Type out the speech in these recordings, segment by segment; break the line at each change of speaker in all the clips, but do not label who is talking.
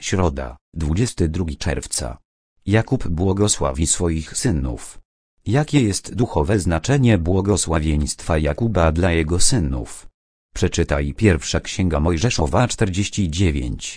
Środa, 22 czerwca. Jakub błogosławi swoich synów. Jakie jest duchowe znaczenie błogosławieństwa Jakuba dla jego synów? Przeczytaj pierwsza Księga Mojżeszowa 49,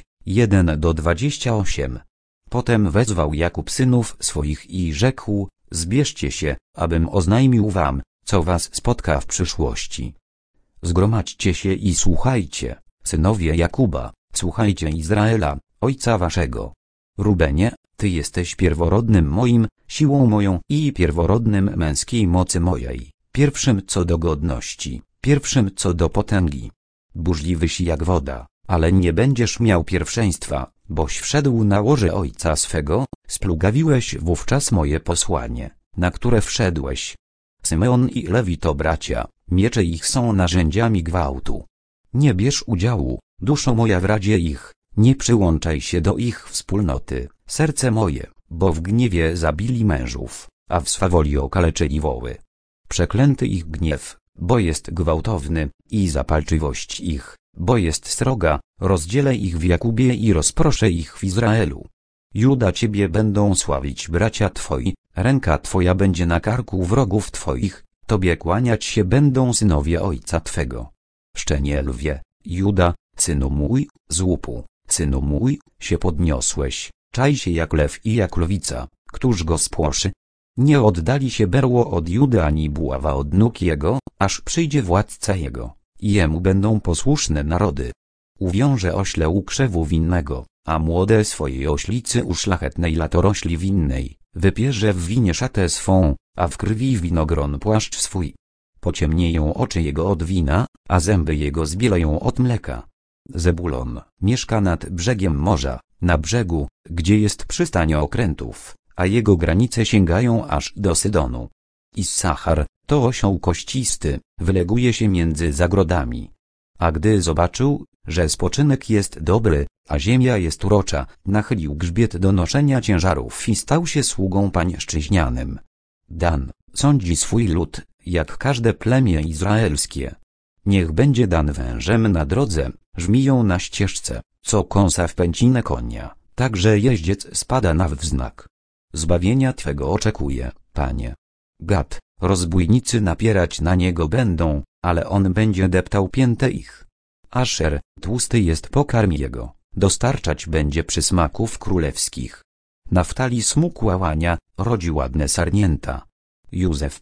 1-28. Potem wezwał Jakub synów swoich i rzekł: zbierzcie się, abym oznajmił wam, co was spotka w przyszłości. Zgromadźcie się i słuchajcie, synowie Jakuba, słuchajcie Izraela, ojca waszego. Rubenie, ty jesteś pierworodnym moim, siłą moją i pierworodnym męskiej mocy mojej, pierwszym co do godności, pierwszym co do potęgi. Burzliwyś jak woda, ale nie będziesz miał pierwszeństwa, boś wszedł na łoże ojca swego, splugawiłeś wówczas moje posłanie, na które wszedłeś. Symeon i Lewi to bracia, miecze ich są narzędziami gwałtu. Nie bierz udziału, duszo moja w radzie ich, nie przyłączaj się do ich wspólnoty, serce moje, bo w gniewie zabili mężów, a w swawoli okaleczyli woły. Przeklęty ich gniew, bo jest gwałtowny, i zapalczywość ich, bo jest sroga, rozdzielę ich w Jakubie i rozproszę ich w Izraelu. Juda ciebie będą sławić bracia twoi, ręka twoja będzie na karku wrogów twoich, tobie kłaniać się będą synowie ojca twego. Szczenie lwie, Juda, synu mój, z łupu, synu mój, się podniosłeś, czaj się jak lew i jak lwica, któż go spłoszy? Nie oddali się berło od Judy ani buława od nóg jego, aż przyjdzie władca jego, i jemu będą posłuszne narody. Uwiąże ośle u krzewu winnego, a młode swojej oślicy u szlachetnej latorośli winnej, wypierze w winie szatę swą, a w krwi winogron płaszcz swój. Pociemnieją oczy jego od wina, a zęby jego zbieleją od mleka. Zebulon mieszka nad brzegiem morza, na brzegu, gdzie jest przystań okrętów, a jego granice sięgają aż do Sydonu. Issachar, to osioł kościsty, wyleguje się między zagrodami. A gdy zobaczył, że spoczynek jest dobry, a ziemia jest urocza, nachylił grzbiet do noszenia ciężarów i stał się sługą pańszczyźnianym. Dan sądzi swój lud, jak każde plemię izraelskie. Niech będzie Dan wężem na drodze, żmiją na ścieżce, co kąsa w pęcinę konia, tak że jeździec spada na wznak. Zbawienia Twego oczekuje, Panie. Gad, rozbójnicy napierać na niego będą, ale on będzie deptał piętę ich. Asher, tłusty jest pokarm jego, dostarczać będzie przysmaków królewskich. Naftali smukła łania, rodzi ładne sarnięta. Józef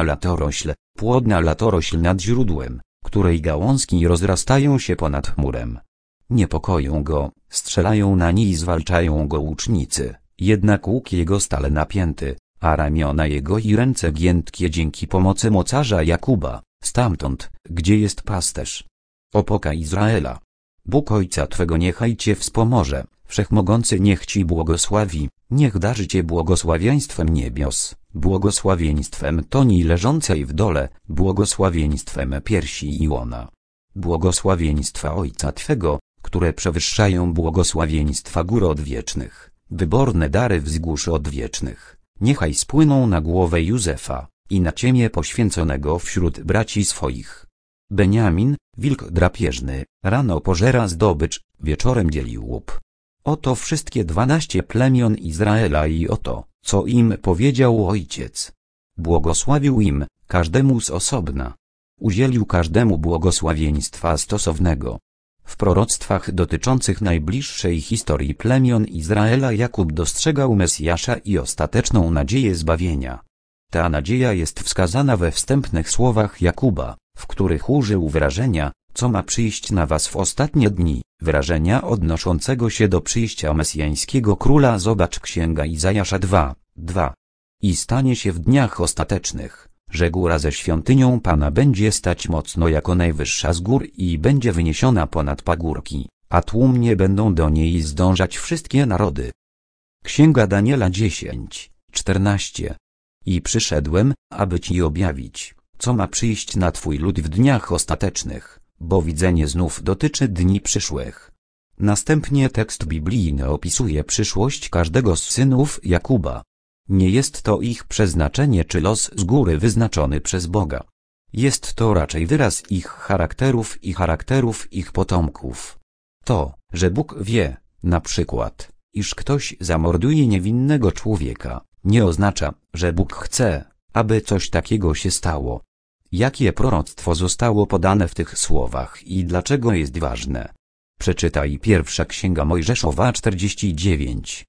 płodna latorośl nad źródłem, której gałązki rozrastają się ponad chmurem. Niepokoją go, strzelają na niej i zwalczają go łucznicy, jednak łuk jego stale napięty, a ramiona jego i ręce giętkie dzięki pomocy mocarza Jakuba, stamtąd, gdzie jest pasterz. Opoka Izraela. Bóg ojca twego niechaj cię wspomoże, wszechmogący niech ci błogosławi, niech darzy cię błogosławieństwem niebios, błogosławieństwem toni leżącej w dole, błogosławieństwem piersi i łona. Błogosławieństwa ojca twego, które przewyższają błogosławieństwa gór odwiecznych, wyborne dary wzgórz odwiecznych, niechaj spłyną na głowę Józefa i na ciemię poświęconego wśród braci swoich. Beniamin, wilk drapieżny, rano pożera zdobycz, wieczorem dzieli łup. Oto wszystkie 12 plemion Izraela i oto, co im powiedział ojciec. Błogosławił im, każdemu z osobna. Udzielił każdemu błogosławieństwa stosownego. W proroctwach dotyczących najbliższej historii plemion Izraela Jakub dostrzegał Mesjasza i ostateczną nadzieję zbawienia. Ta nadzieja jest wskazana we wstępnych słowach Jakuba, w których użył wyrażenia, co ma przyjść na was w ostatnie dni, wyrażenia odnoszącego się do przyjścia mesjańskiego króla. Zobacz Księga Izajasza 2:2. I stanie się w dniach ostatecznych, że góra ze świątynią Pana będzie stać mocno jako najwyższa z gór i będzie wyniesiona ponad pagórki, a tłumnie będą do niej zdążać wszystkie narody. Księga Daniela 10:14. I przyszedłem, aby ci objawić, co ma przyjść na twój lud w dniach ostatecznych, bo widzenie znów dotyczy dni przyszłych. Następnie tekst biblijny opisuje przyszłość każdego z synów Jakuba. Nie jest to ich przeznaczenie czy los z góry wyznaczony przez Boga. Jest to raczej wyraz ich charakterów i charakterów ich potomków. To, że Bóg wie, Na przykład, iż ktoś zamorduje niewinnego człowieka, nie oznacza, że Bóg chce, aby coś takiego się stało. Jakie proroctwo zostało podane w tych słowach i dlaczego jest ważne? Przeczytaj Pierwsza Księga Mojżeszowa 49,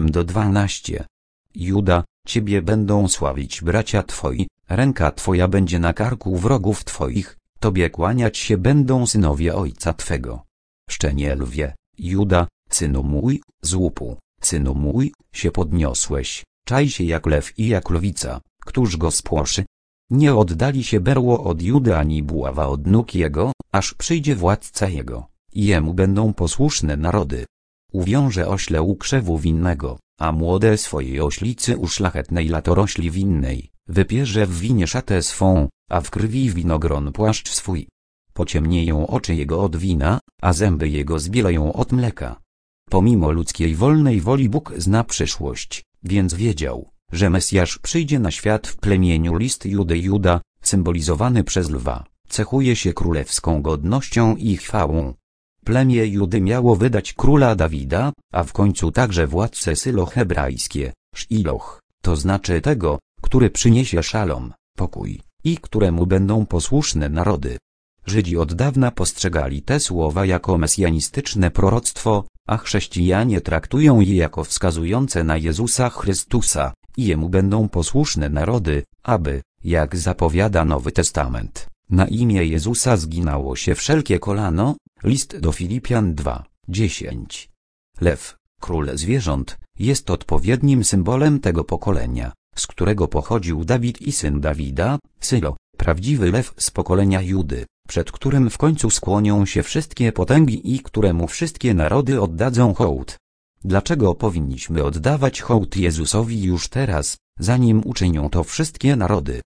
8-12. Juda, ciebie będą sławić bracia twoi, ręka twoja będzie na karku wrogów twoich, tobie kłaniać się będą synowie ojca twego. Szczenie lwie, Juda, synu mój, z łupu, synu mój, się podniosłeś, czaj się jak lew i jak lwica, któż go spłoszy? Nie oddali się berło od Judy ani buława od nóg jego, aż przyjdzie władca jego, i jemu będą posłuszne narody. Uwiąże ośle u krzewu winnego, a młode swojej oślicy u szlachetnej latorośli winnej, wypierze w winie szatę swą, a w krwi winogron płaszcz swój. Pociemnieją oczy jego od wina, a zęby jego zbieleją od mleka. Pomimo ludzkiej wolnej woli Bóg zna przyszłość, więc wiedział, że Mesjasz przyjdzie na świat w plemieniu list Judy. Juda, symbolizowany przez lwa, cechuje się królewską godnością i chwałą. Plemię Judy miało wydać króla Dawida, a w końcu także władcę Sylo hebrajskie, Shiloh, to znaczy tego, który przyniesie szalom, pokój, i któremu będą posłuszne narody. Żydzi od dawna postrzegali te słowa jako mesjanistyczne proroctwo, a chrześcijanie traktują je jako wskazujące na Jezusa Chrystusa, i jemu będą posłuszne narody, aby, jak zapowiada Nowy Testament, na imię Jezusa zginało się wszelkie kolano. List do Filipian 2:10. Lew, król zwierząt, jest odpowiednim symbolem tego pokolenia, z którego pochodził Dawid i syn Dawida, Sylo, prawdziwy lew z pokolenia Judy, przed którym w końcu skłonią się wszystkie potęgi i któremu wszystkie narody oddadzą hołd. Dlaczego powinniśmy oddawać hołd Jezusowi już teraz, zanim uczynią to wszystkie narody?